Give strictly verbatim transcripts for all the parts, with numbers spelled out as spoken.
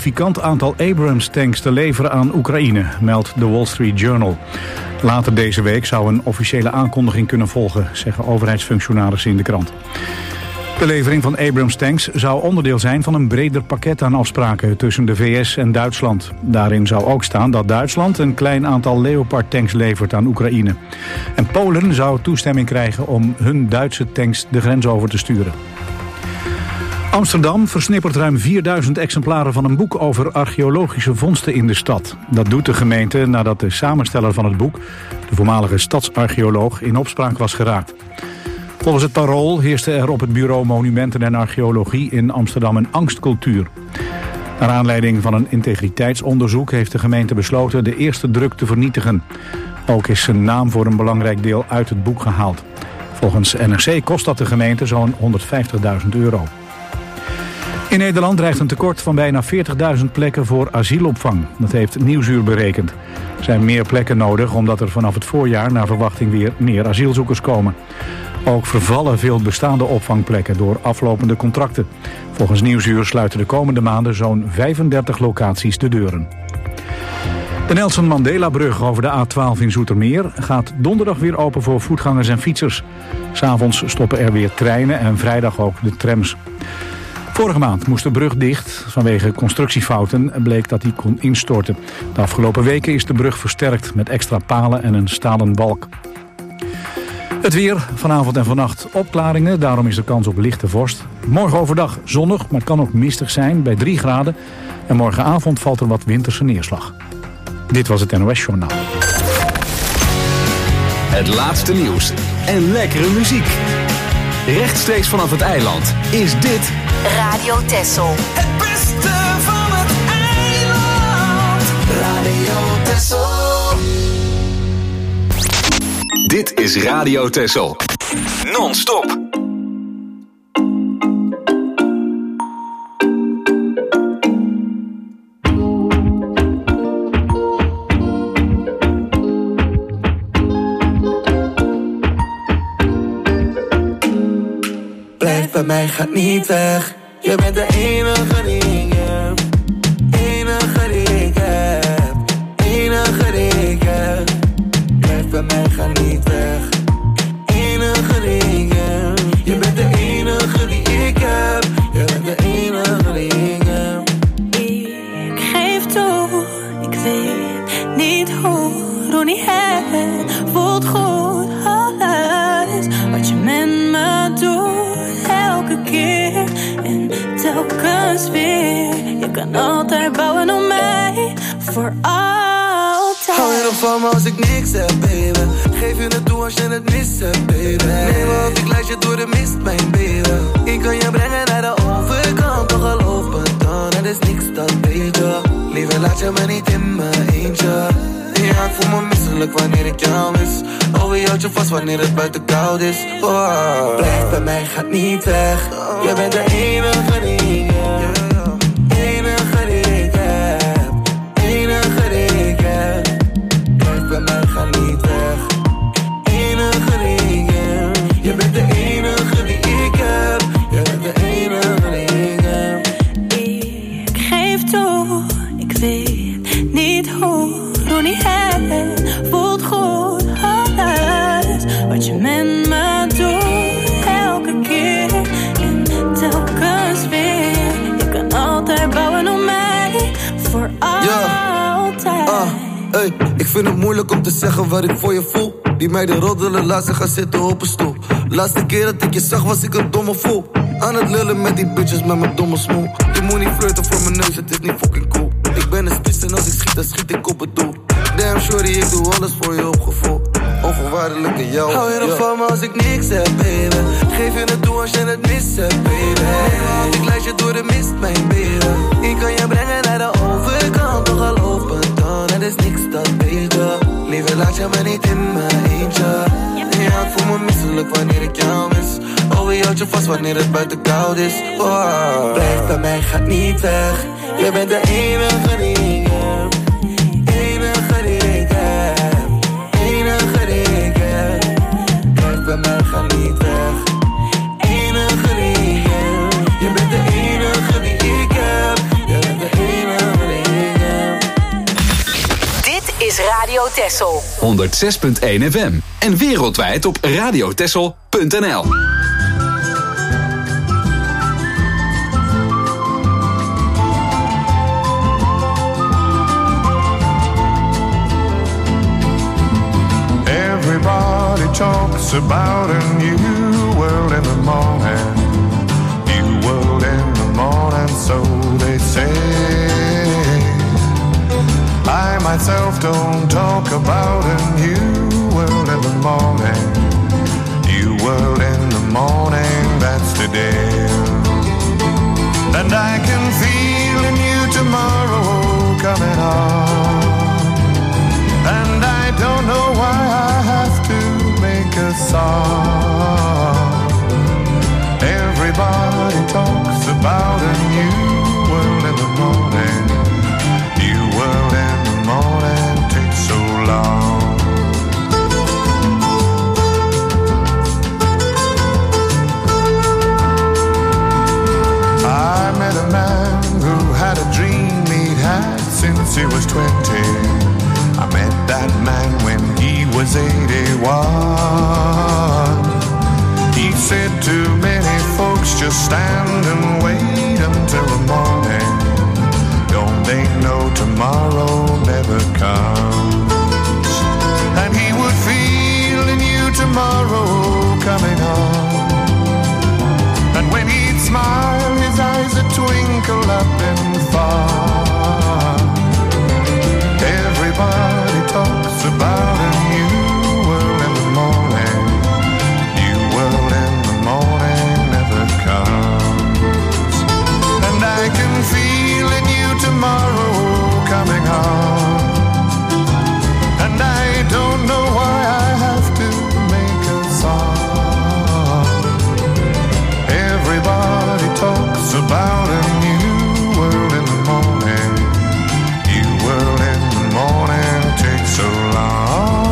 significant aantal Abrams-tanks te leveren aan Oekraïne, meldt The Wall Street Journal. Later deze week zou een officiële aankondiging kunnen volgen, zeggen overheidsfunctionarissen in de krant. De levering van Abrams-tanks zou onderdeel zijn van een breder pakket aan afspraken tussen de V S en Duitsland. Daarin zou ook staan dat Duitsland een klein aantal Leopard-tanks levert aan Oekraïne. En Polen zou toestemming krijgen om hun Duitse tanks de grens over te sturen. Amsterdam versnippert ruim vierduizend exemplaren van een boek over archeologische vondsten in de stad. Dat doet de gemeente nadat de samensteller van het boek, de voormalige stadsarcheoloog, in opspraak was geraakt. Volgens het Parool heerste er op het bureau Monumenten en Archeologie in Amsterdam een angstcultuur. Naar aanleiding van een integriteitsonderzoek heeft de gemeente besloten de eerste druk te vernietigen. Ook is zijn naam voor een belangrijk deel uit het boek gehaald. Volgens N R C kost dat de gemeente zo'n honderdvijftigduizend euro. In Nederland dreigt een tekort van bijna veertigduizend plekken voor asielopvang. Dat heeft Nieuwsuur berekend. Er zijn meer plekken nodig omdat er vanaf het voorjaar naar verwachting weer meer asielzoekers komen. Ook vervallen veel bestaande opvangplekken door aflopende contracten. Volgens Nieuwsuur sluiten de komende maanden zo'n vijfendertig locaties de deuren. De Nelson Mandela-brug over de A twaalf in Zoetermeer gaat donderdag weer open voor voetgangers en fietsers. 'S Avonds stoppen er weer treinen en vrijdag ook de trams. Vorige maand moest de brug dicht. Vanwege constructiefouten bleek dat die kon instorten. De afgelopen weken is de brug versterkt met extra palen en een stalen balk. Het weer, vanavond en vannacht opklaringen, daarom is de kans op lichte vorst. Morgen overdag zonnig, maar het kan ook mistig zijn bij drie graden. En morgenavond valt er wat winterse neerslag. Dit was het N O S Journaal. Het laatste nieuws en lekkere muziek. Rechtstreeks vanaf het eiland is dit Radio Texel. Het beste van het eiland. Radio Texel. Dit is Radio Texel. Non-stop. Blijf bij mij, gaat niet weg. Je bent de enige die ik heb. Enige die ik heb. Enige die ik heb. Blijf bij mij, ga niet weg. Enige die ik heb. Je bent de enige die ik heb. Je bent de enige die ik heb. Ik geef toe, ik weet niet hoe. Doe niet het, voelt goed. Alles wat je met me doet, elke keer en telkens weer. Je kan altijd bouwen op mij, voor altijd. Hou je nog van me als ik niks heb, baby? Geef je het toe als je het mis hebt, baby. Neem me op, ik leid je door de mist, mijn baby. Ik kan je brengen naar de overkant, toch geloof me dan, er is niks dat beter. Liever laat je me niet in mijn eentje. Ja, ik voel me misselijk wanneer ik jou mis. Oh, je houdt je vast wanneer het buiten koud is. Oh. Blijf bij mij, gaat niet weg. Je bent de enige die ik heb. Enige die ik heb. Enige die ik heb. Blijf bij mij, ga niet weg. Enige die ik heb. Je bent de enige die ik heb. Je bent de enige die ik heb. Ik geef toe, ik weet niet hoe. Doe niet het, voelt goed. Alles wat je met me doet, elke keer en telkens weer. Je kan altijd bouwen op mij, voor altijd. Yeah. Uh, hey, ik vind het moeilijk om te zeggen wat ik voor je voel. Die meiden roddelen, laat ze gaan zitten op een stoel. Laatste keer dat ik je zag was ik een domme fool. Aan het lullen met die bitches met mijn domme smoel. Je moet niet flirten voor mijn neus, het is niet fucking cool. Ik ben een spits en als ik schiet, dan schiet ik op het doel. Damn shorty, ik doe alles voor je opgevoel. Onvoorwaardelijk in jou. Hou je nog van me als ik niks heb, baby? Geef je het toe als je het mis hebt, baby. Want ik leid je door de mist, mijn baby. Ik kan je brengen naar de overkant, toch geloof me dan, er is niks dat beter. Liever laat je me niet in mijn eentje. Ja, ik voel me misselijk wanneer ik jou mis. Oh, je houdt je vast wanneer het buiten koud is. Oh. Blijf bij mij, gaat niet weg. Je bent de enige die ik heb. Enige die ik heb. Enige die ik heb. Blijf bij mij, ga niet weg. Enige die ik heb. Je bent de enige die ik heb. Je bent de enige. Texel. honderdzes punt één F M. En wereldwijd op radiotexel punt n l. Everybody talks about a new world in the morning. New world in the morning, so they say. I myself don't talk about a new world in the morning. New world in the morning, that's today. And I can feel a new tomorrow coming on. And I don't know why I have to make a song. Everybody talks about a new world in the morning. New world in the morning takes so long. I met a man who had a dream he'd had since he was twenty. I met that man when he was eighty-one. He said to many folks, just stand and wait until the morning. Don't they know tomorrow never comes? And he would feel a new tomorrow coming on. And when he'd smile, his eyes would twinkle up and far. Everybody talks about a new world in the morning. New world in the morning never comes. And I can feel a new tomorrow coming on. And I don't know why I have to make a song. Everybody talks about a new world in the morning. New world in the morning takes so long.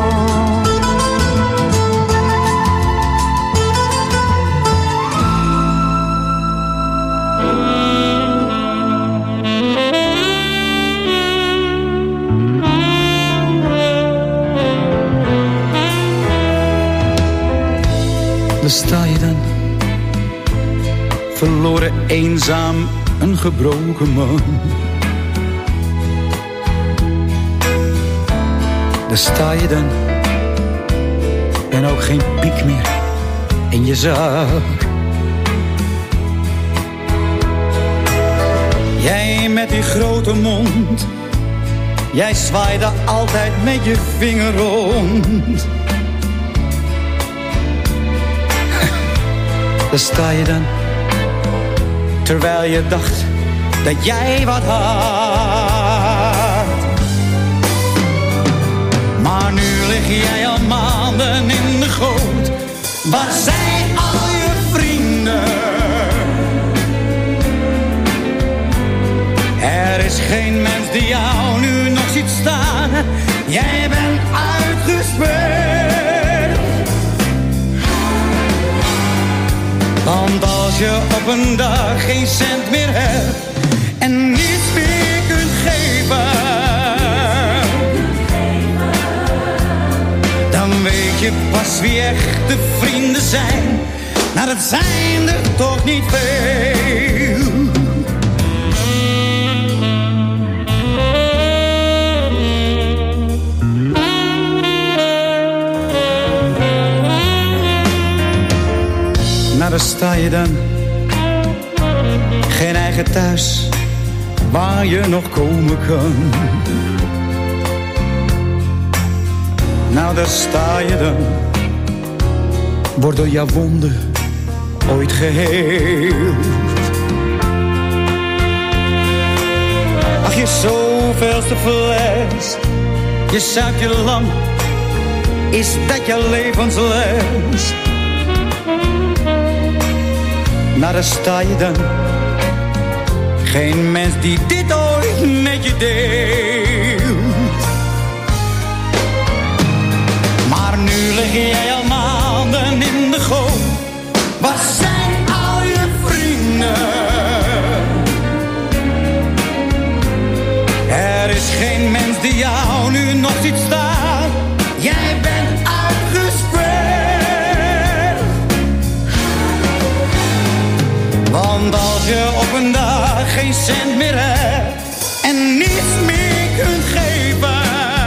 Daar sta je dan, verloren, eenzaam, een gebroken man. Daar sta je dan, en ook geen piek meer in je zak. Jij met die grote mond, jij zwaaide altijd met je vinger rond. Daar sta je dan, terwijl je dacht dat jij wat had. Maar nu lig jij al maanden in de goot. Waar zijn al je vrienden? Er is geen mens die jou nu nog ziet staan. Jij bent uitgespeeld. Want als je op een dag geen cent meer hebt en niets meer kunt geven, dan weet je pas wie echte vrienden zijn. Nou, dat zijn er toch niet veel. Nou, daar sta je dan, geen eigen thuis waar je nog komen kan. Nou, daar sta je dan, wordt door jouw wonden ooit geheeld. Ach, je zoveelste fles, je zuipt je lang, is dat je levensles? Nou, daar sta je dan, geen mens die dit ooit met je deelt. Maar nu lig jij al maanden in de goot. Waar zijn al je vrienden? Er is geen mens die jou nu nog ziet staan. cent meer hebt en niets meer kunt geven,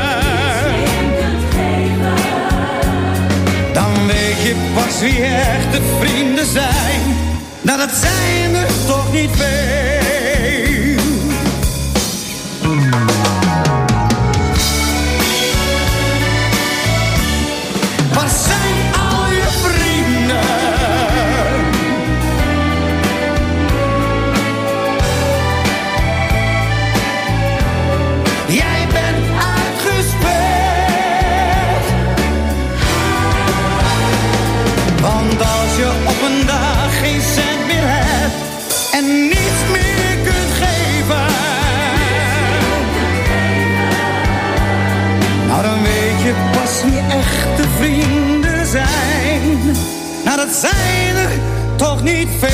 dan weet je pas wie echte vrienden zijn. Nou, dat zijn er toch niet veel. Waar zijn al je vrienden? Jij bent uitgespeeld. Want als je op een dag geen cent meer hebt en niets meer kunt geven, nou dan weet je pas wie echte vrienden zijn. Nou dat zijn er toch niet veel.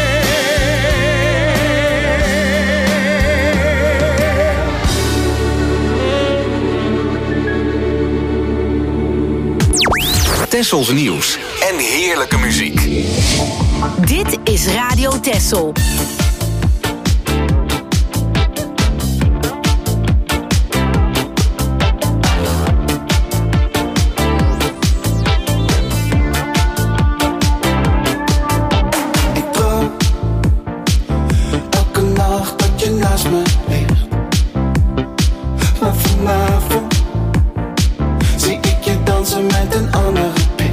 Tessels nieuws en heerlijke muziek. Dit is Radio Tessel. Ik droom elke nacht dat je naast me ligt. Maar vanavond zie ik je dansen met een andere pik.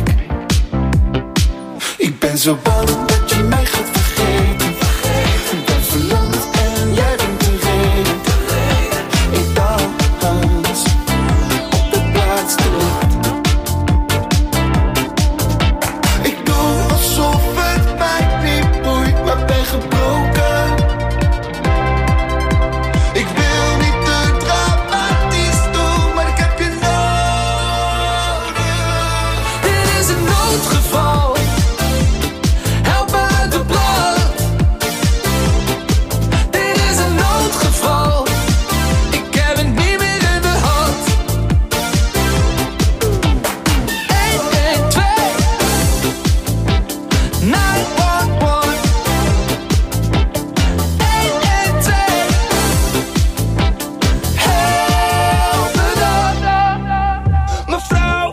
Ik ben zo bang dat je mij gaat vergeten. Ik ben verlamd en jij bent de reden. Ik dans op de plaats te licht. Ik doe alsof het mij niet boeit, maar ben gebroken. Ik wil niet te dramatisch doen, maar ik heb je nodig. Dit is een noodgeval. Help me uit de blad. Dit is een noodgeval. Ik heb het niet meer in de hand. één één twee nine one one. één één twee Help me dan. Mevrouw,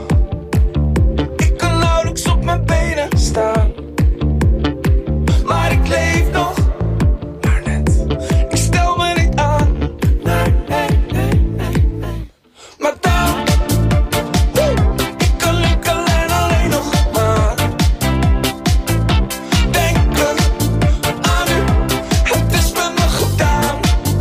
ik kan nauwelijks op mijn benen staan, maar ik leef nog, maar net. Ik stel me niet aan, nee, nee, nee, nee, nee. Maar dan, woe, ik kan lukken en alleen nog maar denken aan u. Het is met me gedaan.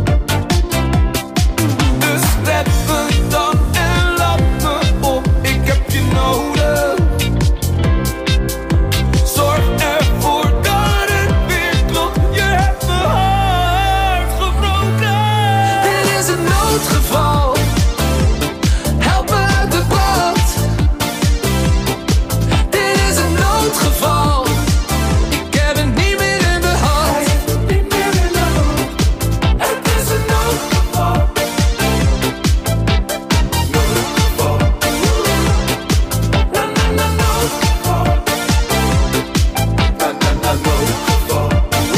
Dus red me dan en laat me op. Ik heb je nodig. Zorg ervoor dat het weer klopt. Je hebt mijn hart gebroken. Dit is een noodgeval. Help me uit de brand. Dit is een noodgeval. Ik heb het niet meer in de hand. Niet meer in de hand. Het is een noodgeval. Noodgeval. Na na na noodgeval. Na na na noodgeval.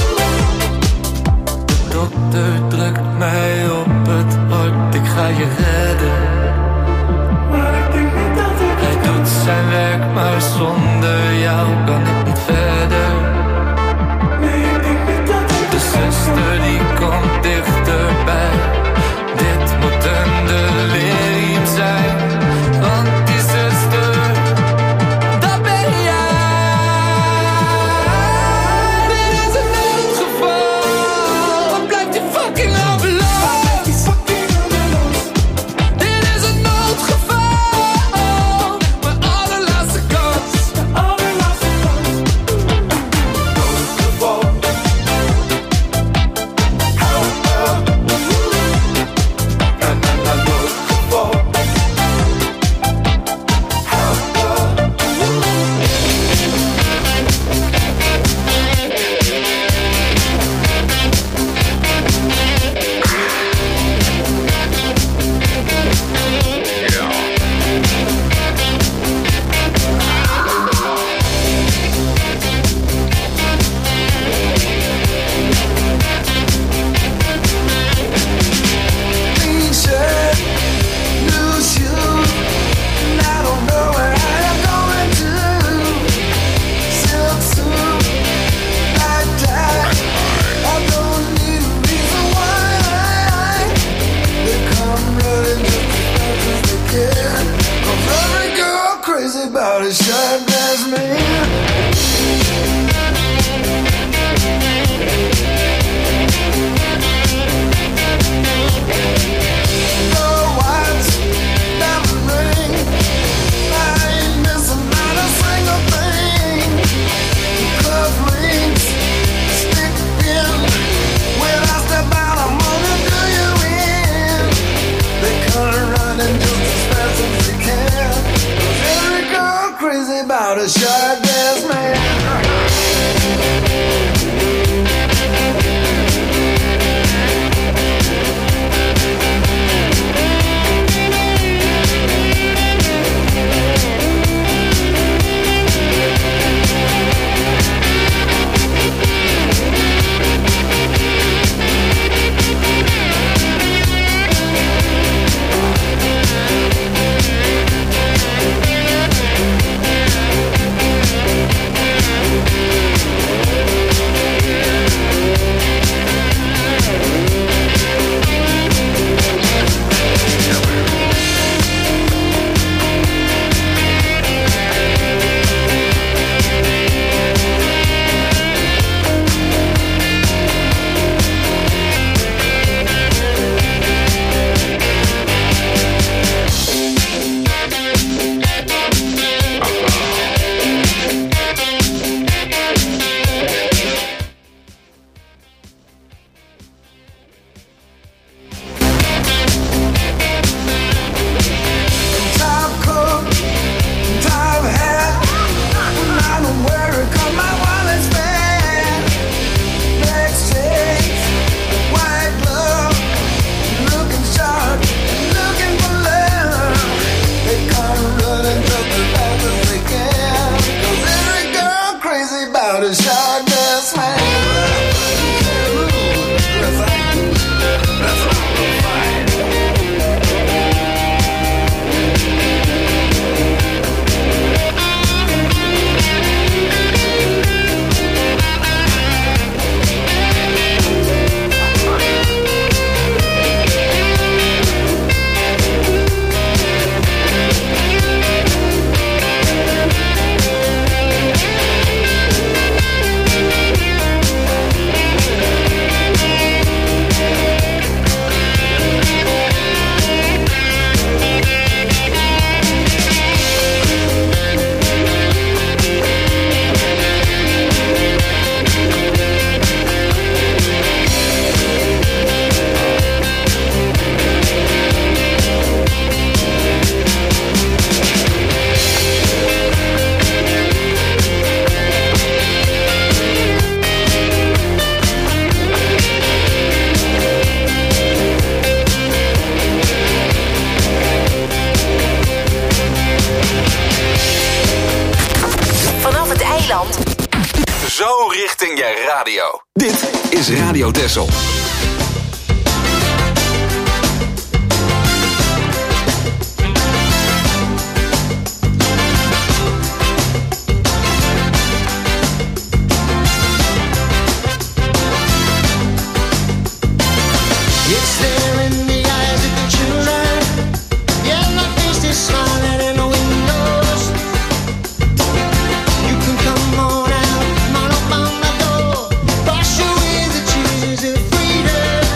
De dokter drukt mij op het hart. Ik ga je redden. Maar ik denk niet dat ik Hij doet zijn werk, maar zonder jou kan ik niet verder. Nee, ik denk niet dat ik De zuster die komt dichterbij. Dit moet een delirium zijn. Want die zuster, dat ben jij. Dit is een noodgeval. Wat blijft die fucking ambulance? Dit is een noodgeval. Mijn allerlaatste kans. about a shirtless man. Zo richting je radio. Dit is Radio Texel. Freedom.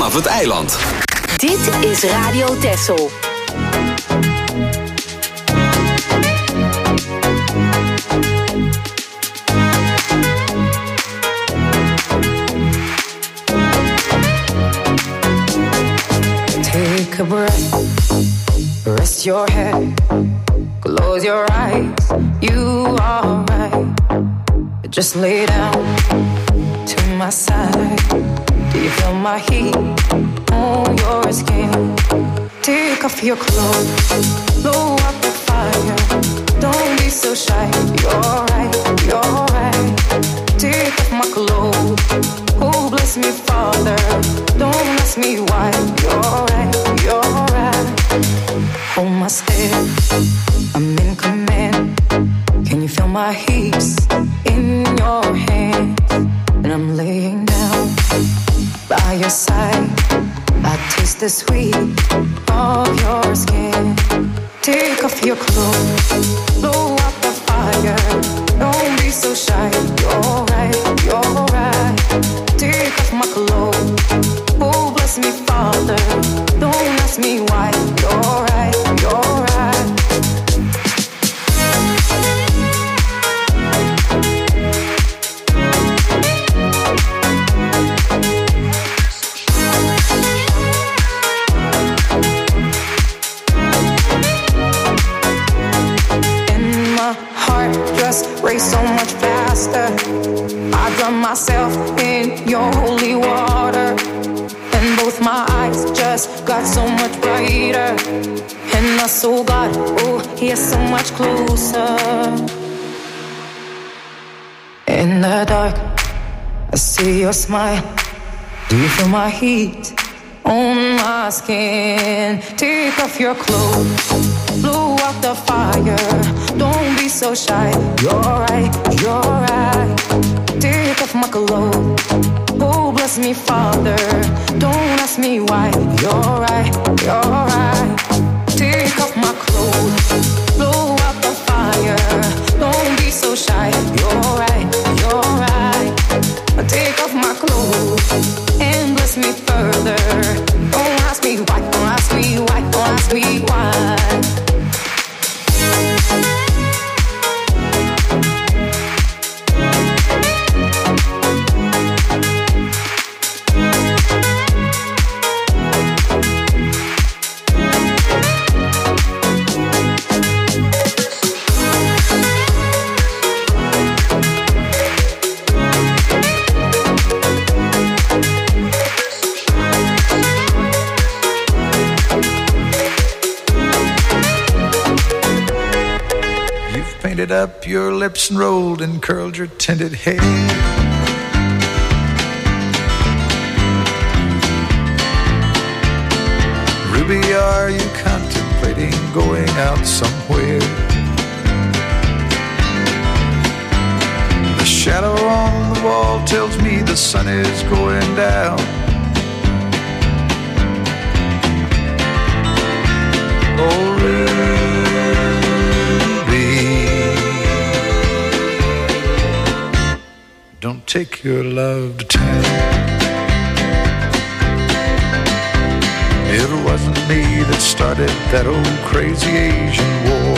vanaf het eiland. Dit is Radio Texel. Take a breath, rest your head, close your eyes, you are right. Just lay down to my side. Do you feel my heat on your skin? Take off your clothes, blow up the fire. Don't be so shy, you're right, you're right. Take off my clothes, oh bless me Father. Don't ask me why, you're right, you're right. Hold my step, I'm in command. Can you feel my hips in your hands? And I'm laying down by your side. I taste the sweet of your skin. Take off your clothes, blow up the fire. Don't be so shy, you're right, you're right. Take off my clothes, oh bless me Father. Don't ask me why, you're right, you're right. Race so much faster. I drown myself in your holy water, and both my eyes just got so much brighter. And my soul got, oh, yeah, so much closer. In the dark, I see your smile. Do you feel my heat on my skin? Take off your clothes, blow out the fire. Don't be so shy, you're right, you're right. Take off my clothes, oh bless me Father. Don't ask me why, you're right, you're right. Take off my clothes, blow out the fire. Don't be so shy, you're right, you're right. Take off my clothes and bless me further. Don't ask me why, don't ask me why, don't ask me why. Painted up your lips and rolled and curled your tinted hair. Ruby, are you contemplating going out somewhere? The shadow on the wall tells me the sun is going down. Oh, Ruby, don't take your love to town. It wasn't me that started that old crazy Asian war,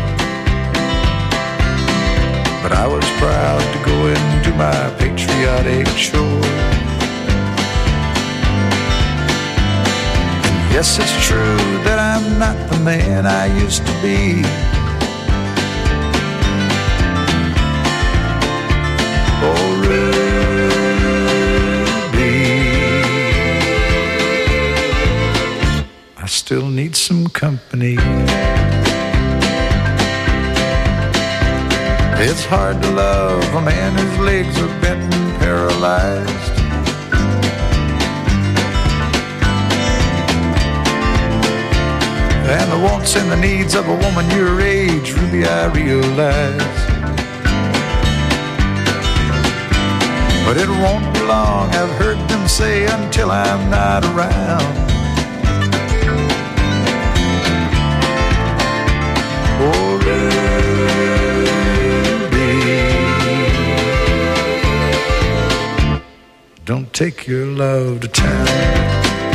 but I was proud to go and do my patriotic chore. And yes, it's true that I'm not the man I used to be. Oh, Ruby, I still need some company. It's hard to love a man whose legs are bent and paralyzed. And the wants and the needs of a woman your age, Ruby, I realize. But it won't be long, I've heard them say, until I'm not around. Oh, Ruby, don't take your love to town.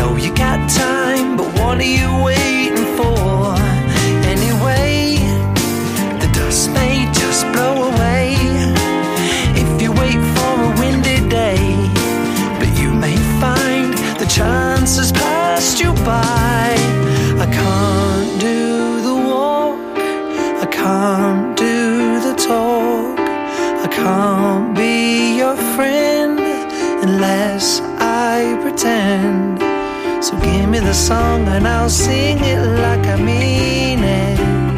know you got time, but what are you waiting for? Anyway, the dust may just blow away if you wait for a windy day, but you may find the chance has passed you by. I can't do the walk, I can't do the talk, I can't be your friend unless I pretend. So give me the song and I'll sing it like I mean it.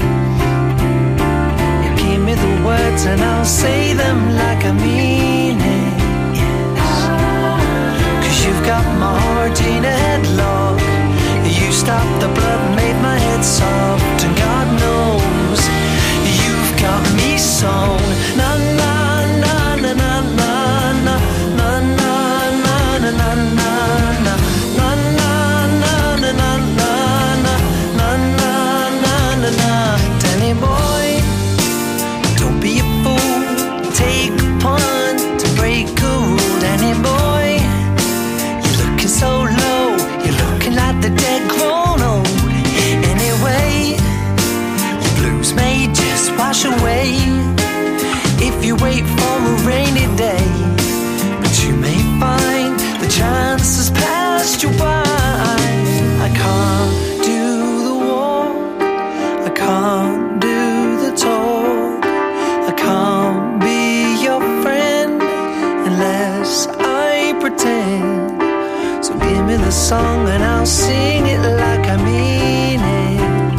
You give me the words and I'll say them like I mean it. Yes. 'Cause you've got my heart in a headlock. You stopped the blood and made my head soft. And God knows you've got me sewn. Na na na na na na na na na na na na na. Danny boy, don't be a fool. Take a punt to break a rule. Danny boy, you're looking so low. You're looking like the dead grown old. Anyway, the blues may just wash away if you wait for a rainy day. But you may find the chance has passed you by. I can't do the walk, I can't do the talk, I can't be your friend unless I pretend. So give me the song and I'll sing it like I mean it.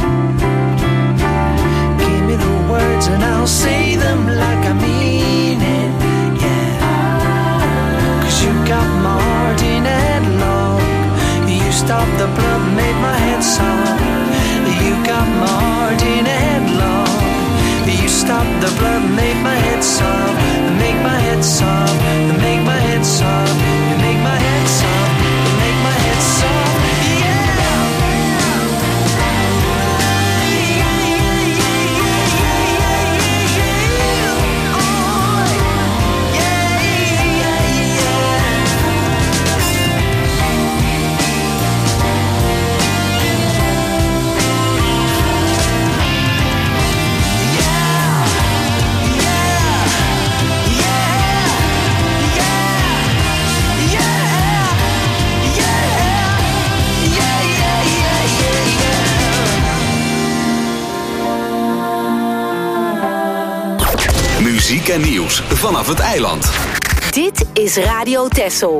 Give me the words and I'll say them like I mean it. Yeah, 'cause you got my heart in a headlock. You stopped the blood and made my head soft. You got my heart in a headlock. You stopped the blood and made my head soft. Make my head soft. Make my head soft. You make my head soft. Make my head soft. Muziek en nieuws vanaf het eiland. Dit is Radio Texel.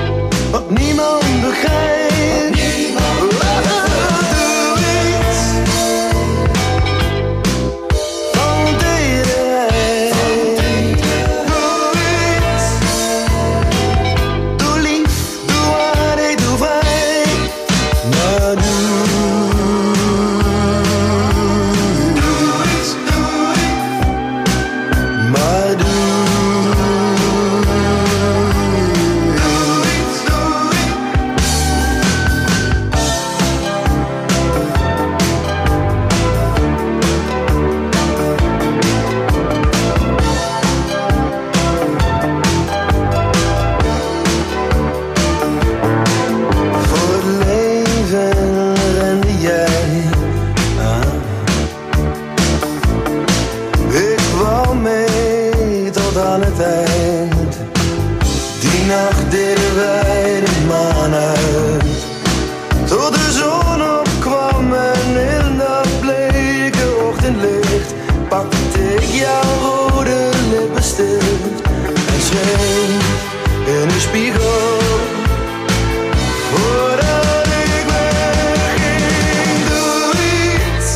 Niemand begrijpt. Doe iets. Die nacht deden wij de maan uit, tot de zon opkwam en in dat bleke ochtendlicht pakte ik jouw rode lippenstift en schreef in de spiegel voordat ik wegging. Doe iets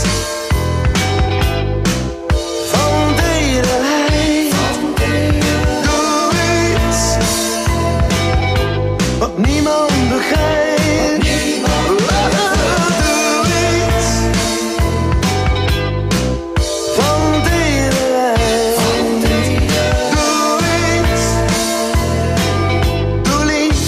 van tederheid, doe iets wat niemand begrijpt. Doe lief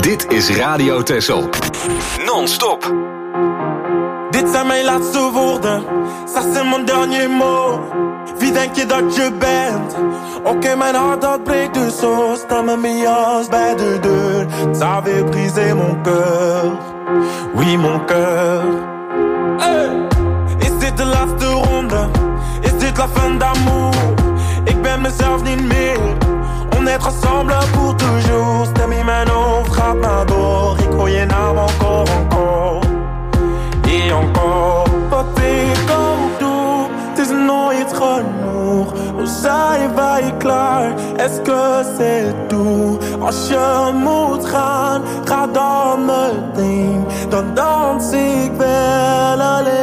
Dit is Radio Texel. Non-stop. Dit zijn mijn laatste woorden, ça c'est mon dernier mot. Wie denk je dat je bent? Oké, okay, mijn hart dat breekt dus zo. Sta met mijn jas bij de deur. Ça avait brisé mon cœur. Oui, mon cœur. Hey! Is dit de laatste ronde? Is dit la fin d'amour? Ik ben mezelf niet meer. On est ensemble pour toujours. Stem in mijn hoofd gaat maar door. Ik hoor je naam encore, encore. Et encore. Wat ik ook doe, het is nooit genoeg. Hoe zijn wij klaar? Est-ce que c'est tout? Als je moet gaan, ga dan meteen. Dan dans ik wel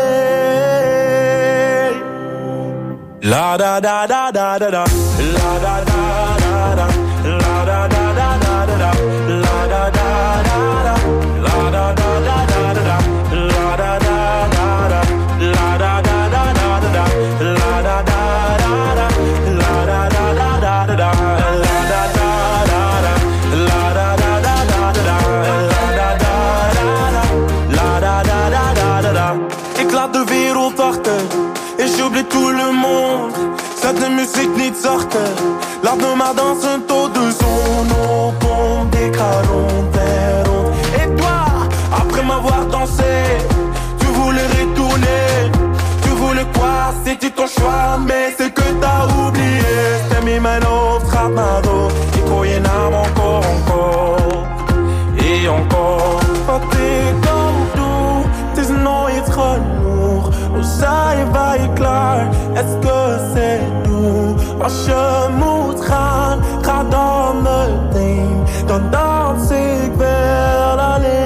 alleen. La da da da da da da. La da da da da. La da da da da da. La da da da da. La da da da da da. La da da da da. La da da da da da. La da da da da. La da da da da da. La da da da da. La da da da da da. La da da da da. La da da da da da. Ik laat de wereld achter. Et j'oublie tout le monde. Zet de muziek niet zachter. Laat me maar dansen tot de zon opkomt. Ik ga rond en rond. Et toi, après m'avoir dansé, tu voulais retourner. Tu voulais quoi? C'était ton choix, mais c'est que t'as oublié. Stem in mijn hoofd gaat maar door. Ik hoor je naam encore, encore. Et encore. Wat ik ook doe, het is nooit genoeg. Hoe zijn wij klaar? Est-ce que c'est tout? Als je moet gaan, ga dan meteen. Dan dans ik wel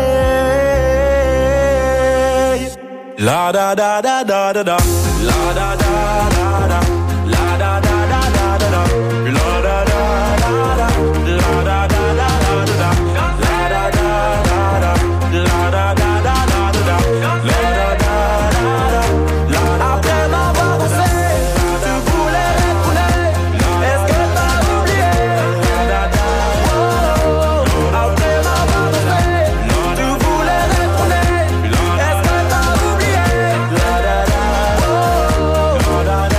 alleen. La da da da da da da. La da da da da. La da da da da da. La da da da da. La da da da da da. La da da da da. La da da da da da. La da da da. Après m'avoir dansé, tu voulais retourner. Est-ce que t'as oublié? Après m'avoir dansé, tu voulais retourner. Est-ce que t'as oublié? La da da da.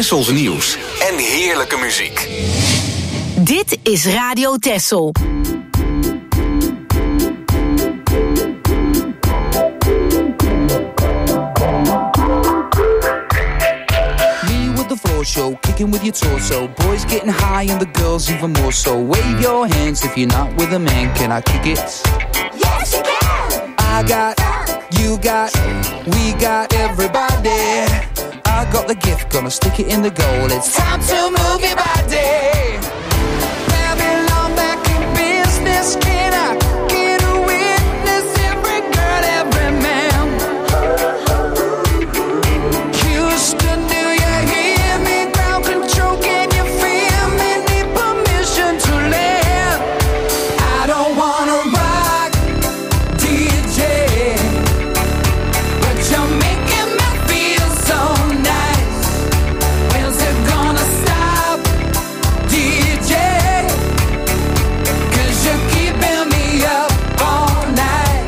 Tessels nieuws en heerlijke muziek. Dit is Radio Tessel. Show, kicking with your torso. Boys getting high and the girls even more so. Wave your hands if you're not with a man. Can I kick it? Yes, you can. I got, you got, we got everybody. I got the gift, gonna stick it in the goal. It's time to move your body. Babylon back in business. Can I get a witness? Every girl, every man. Houston, do you hear me? Ground control, can you feel me? Need permission to live. I don't wanna rock, D J, but you're making me feel so nice. When's it gonna stop, D J? 'Cause you're keeping me up all night.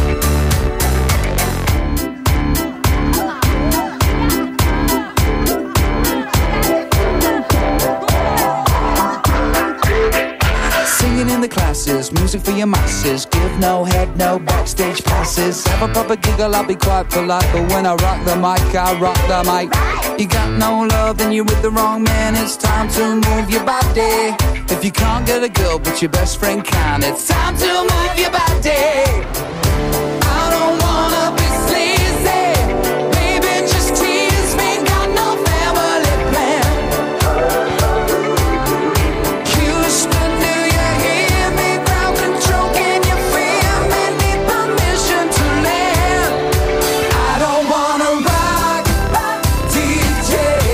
Singing in the classes, music for your masses. Give no head, no backstage passes. Have a proper giggle, I'll be quite polite. But when I rock the mic, I rock the mic. You got no love, then you're with the wrong man. It's time to move your body. If you can't get a girl, but your best friend can, it's time to move your body. I don't wanna be sleazy. Baby, just tease me. Got no family plan. Houston, do you hear me? Ground control, can you feel me? Need permission to land. I don't wanna rock, D J,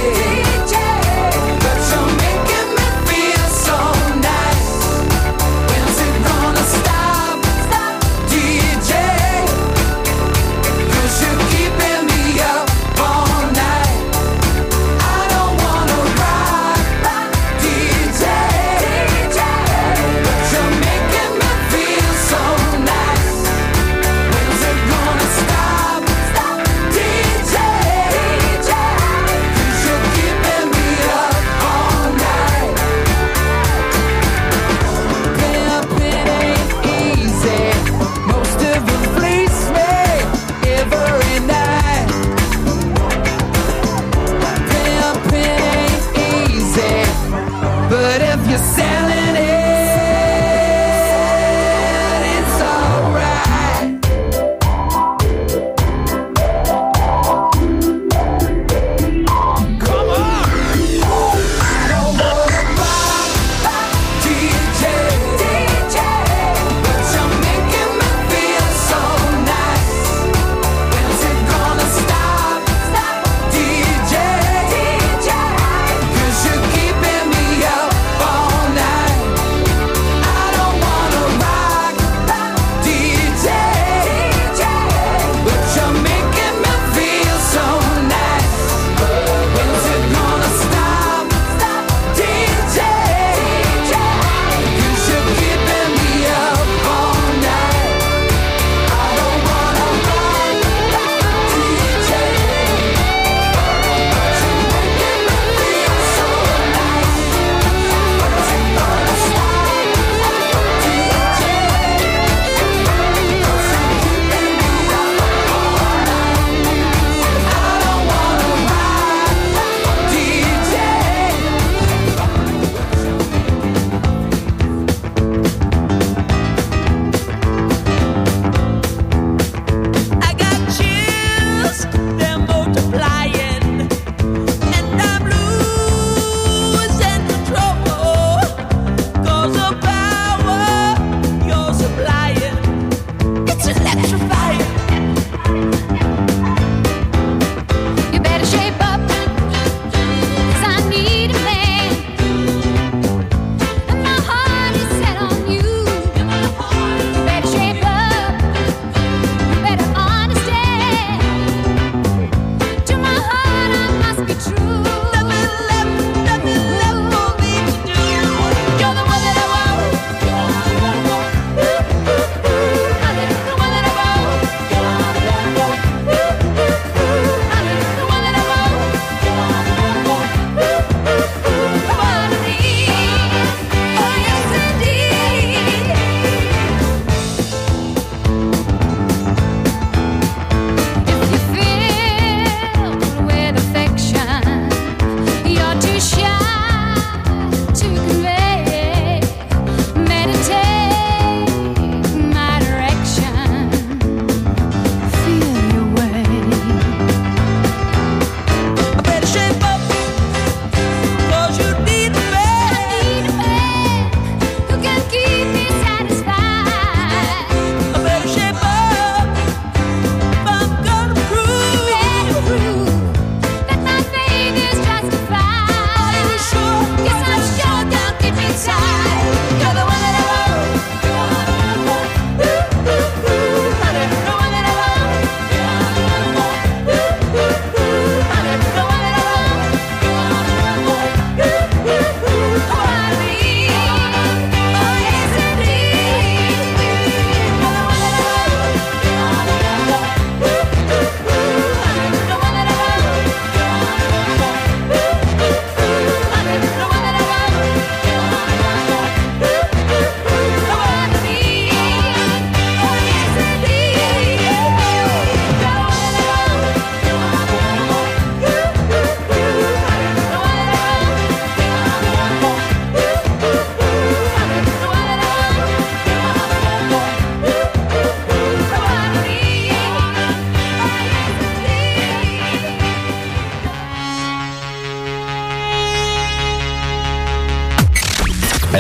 but you're making me feel so nice. When's it gonna stop, D J?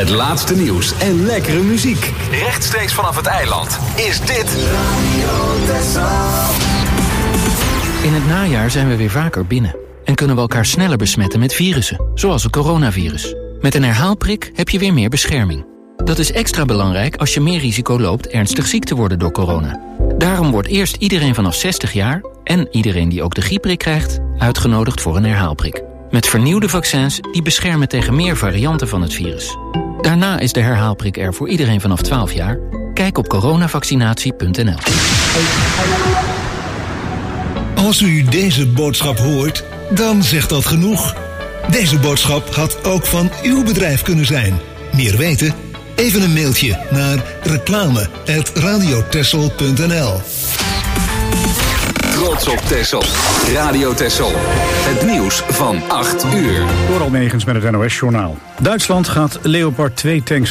Het laatste nieuws en lekkere muziek. Rechtstreeks vanaf het eiland is dit Radio Texel. In het najaar zijn we weer vaker binnen. En kunnen we elkaar sneller besmetten met virussen, zoals het coronavirus. Met een herhaalprik heb je weer meer bescherming. Dat is extra belangrijk als je meer risico loopt ernstig ziek te worden door corona. Daarom wordt eerst iedereen vanaf zestig jaar... en iedereen die ook de griepprik krijgt, uitgenodigd voor een herhaalprik. Met vernieuwde vaccins die beschermen tegen meer varianten van het virus. Daarna is de herhaalprik er voor iedereen vanaf twaalf jaar. Kijk op coronavaccinatie punt n l. Als u deze boodschap hoort, dan zegt dat genoeg. Deze boodschap had ook van uw bedrijf kunnen zijn. Meer weten? Even een mailtje naar reclame apenstaartje radiotexel punt n l. Trots op Texel. Radio Texel. Het nieuws van acht uur. Door Almegens met het N O S-journaal. Duitsland gaat Leopard twee tanks